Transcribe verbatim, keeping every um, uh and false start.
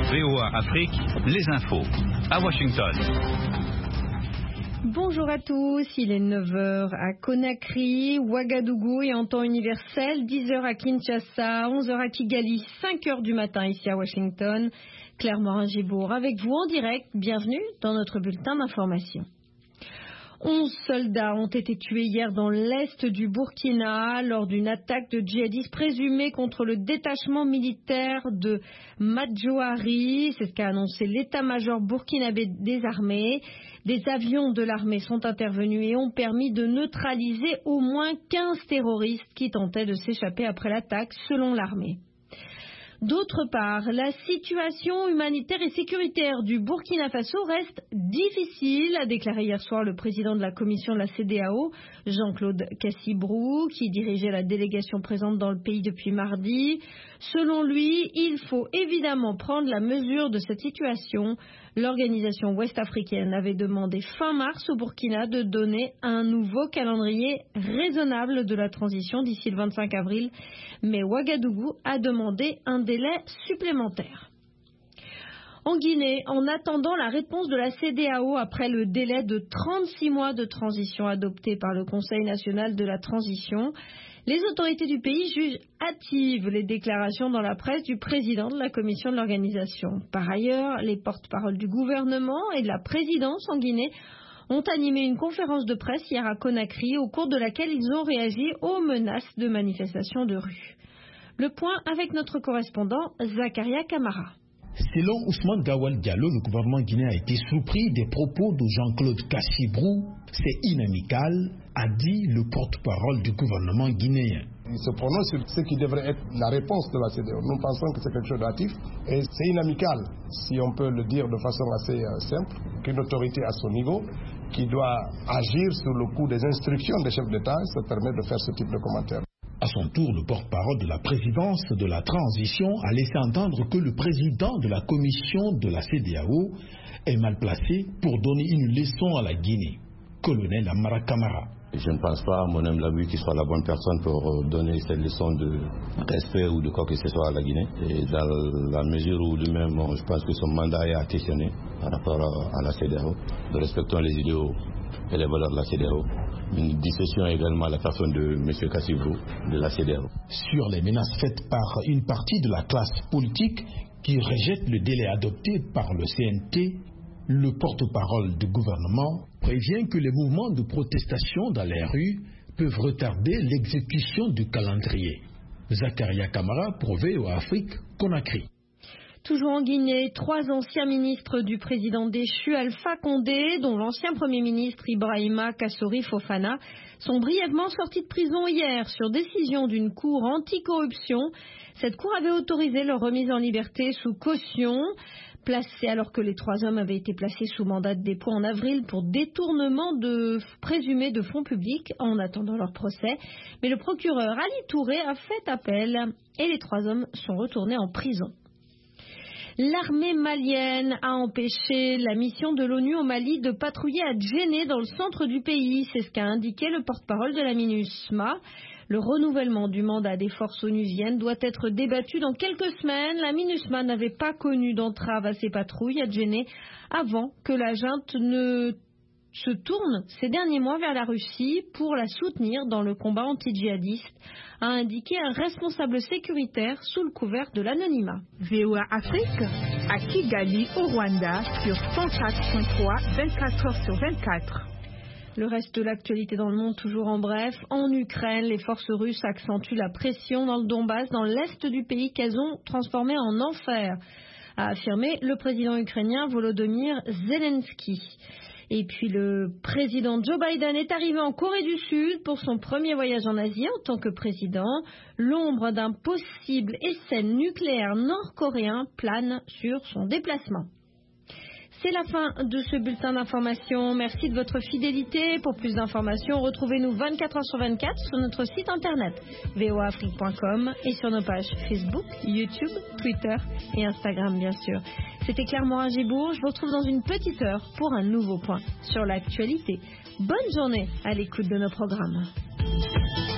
V O A Afrique, les infos. À Washington. Bonjour à tous, il est neuf heures à Conakry, Ouagadougou et en temps universel, dix heures à Kinshasa, onze heures à Kigali, cinq heures du matin ici à Washington. Claire Morin-Gibourg avec vous en direct, bienvenue dans notre bulletin d'information. Onze soldats ont été tués hier dans l'est du Burkina lors d'une attaque de djihadistes présumés contre le détachement militaire de Madjoari. C'est ce qu'a annoncé l'état-major burkinabé des armées. Des avions de l'armée sont intervenus et ont permis de neutraliser au moins quinze terroristes qui tentaient de s'échapper après l'attaque, selon l'armée. D'autre part, la situation humanitaire et sécuritaire du Burkina Faso reste difficile, a déclaré hier soir le président de la commission de la C E D E A O, Jean-Claude Cassibrou, qui dirigeait la délégation présente dans le pays depuis mardi. Selon lui, il faut évidemment prendre la mesure de cette situation. L'organisation ouest-africaine avait demandé fin mars au Burkina de donner un nouveau calendrier raisonnable de la transition d'ici le vingt-cinq avril, mais Ouagadougou a demandé un délai supplémentaire. En Guinée, en attendant la réponse de la C E D E A O après le délai de trente-six mois de transition adopté par le Conseil national de la transition, les autorités du pays jugent hâtives les déclarations dans la presse du président de la commission de l'organisation. Par ailleurs, les porte-paroles du gouvernement et de la présidence en Guinée ont animé une conférence de presse hier à Conakry, au cours de laquelle ils ont réagi aux menaces de manifestations de rue. Le point avec notre correspondant Zakaria Kamara. Selon Ousmane Gawal Diallo, le gouvernement guinéen a été surpris des propos de Jean-Claude Cassibrou. C'est inamical, a dit le porte-parole du gouvernement guinéen. Il se prononce sur ce qui devrait être la réponse de la C E D E A O. Nous pensons que c'est quelque chose d'actif et c'est inamical, si on peut le dire de façon assez euh, simple, qu'une autorité à son niveau, qui doit agir sur le coup des instructions des chefs d'État, se permet de faire ce type de commentaires. À son tour, le porte-parole de la présidence de la transition a laissé entendre que le président de la commission de la C E D E A O est mal placé pour donner une leçon à la Guinée. Colonel Amara Kamara. Je ne pense pas, mon homme l'a vu, qu'il soit la bonne personne pour donner cette leçon de respect ou de quoi que ce soit à la Guinée. Et dans la mesure où lui-même, je pense que son mandat est attentionné par rapport à la C E D E A O. Nous respectons les idéaux et les valeurs de la C E D E A O. Une dissession également à la personne de M. Cassibrou de la C E D E A O. Sur les menaces faites par une partie de la classe politique qui rejette le délai adopté par le C N T, le porte-parole du gouvernement prévient que les mouvements de protestation dans les rues peuvent retarder l'exécution du calendrier. Zakaria Kamara pour V O A Afrique, Conakry. Toujours en Guinée, trois anciens ministres du président déchu Alpha Condé, dont l'ancien premier ministre Ibrahima Kassori Fofana, sont brièvement sortis de prison hier sur décision d'une cour anticorruption. Cette cour avait autorisé leur remise en liberté sous caution, placés alors que les trois hommes avaient été placés sous mandat de dépôt en avril pour détournement de présumé de fonds publics en attendant leur procès. Mais le procureur Ali Touré a fait appel et les trois hommes sont retournés en prison. L'armée malienne a empêché la mission de l'ONU au Mali de patrouiller à Djenné dans le centre du pays. C'est ce qu'a indiqué le porte-parole de la MINUSMA. Le renouvellement du mandat des forces onusiennes doit être débattu dans quelques semaines. La MINUSMA n'avait pas connu d'entrave à ses patrouilles à Djenné avant que la junte ne se tourne ces derniers mois vers la Russie pour la soutenir dans le combat anti-djihadiste, a indiqué un responsable sécuritaire sous le couvert de l'anonymat. V O A Afrique, à Kigali, au Rwanda, sur cent quatre virgule trois, vingt-quatre heures sur vingt-quatre. Le reste de l'actualité dans le monde, toujours en bref. En Ukraine, les forces russes accentuent la pression dans le Donbass, dans l'est du pays qu'elles ont transformé en enfer, a affirmé le président ukrainien Volodymyr Zelensky. Et puis le président Joe Biden est arrivé en Corée du Sud pour son premier voyage en Asie en tant que président. L'ombre d'un possible essai nucléaire nord-coréen plane sur son déplacement. C'est la fin de ce bulletin d'information. Merci de votre fidélité. Pour plus d'informations, retrouvez-nous vingt-quatre heures sur vingt-quatre sur notre site internet v o a afrique point com et sur nos pages Facebook, YouTube, Twitter et Instagram bien sûr. C'était Claire Morin-Gibourg. Je vous retrouve dans une petite heure pour un nouveau point sur l'actualité. Bonne journée à l'écoute de nos programmes.